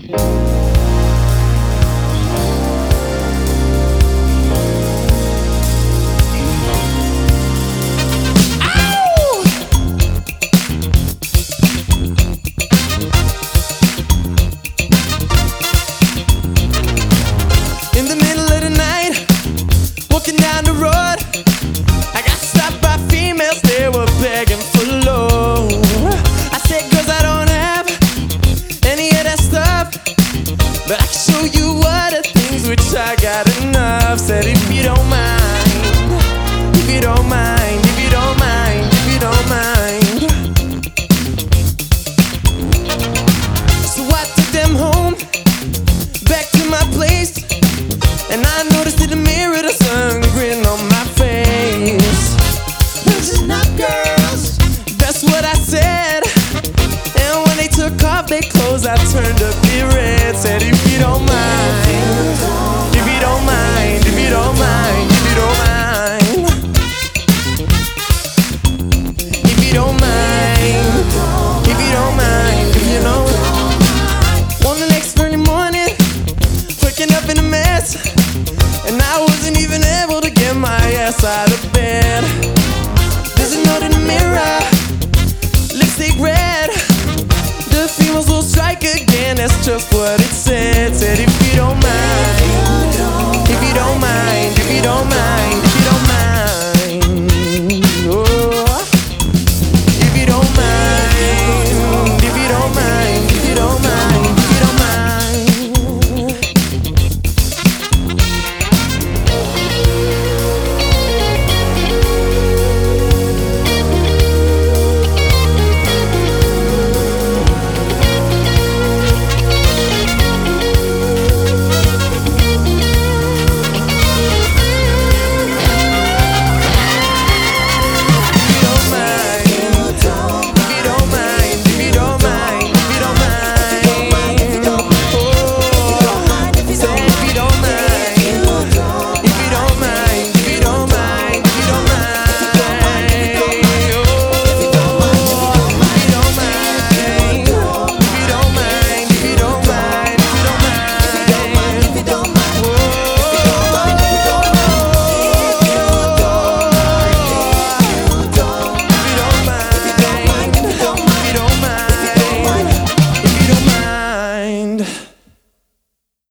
But I can show you what are things which I got enough. Said if you don't mind, if you don't mind, if you don't mind, if you don't mind. So I took them home, back to my place, and I noticed in the mirror the sun grin on my face. Listen up, girls, that's what I said. And when they took off their clothes, I turned up the red. Said if you don't mind, if you don't mind, if you don't mind, if you don't mind, if you don't mind, if you don't mind, if you don't. On the next early morning, waking up in a mess, and I wasn't even able to get my ass out of bed. There's a note in the mirror, lipstick red. The females will strike again, that's just what it says.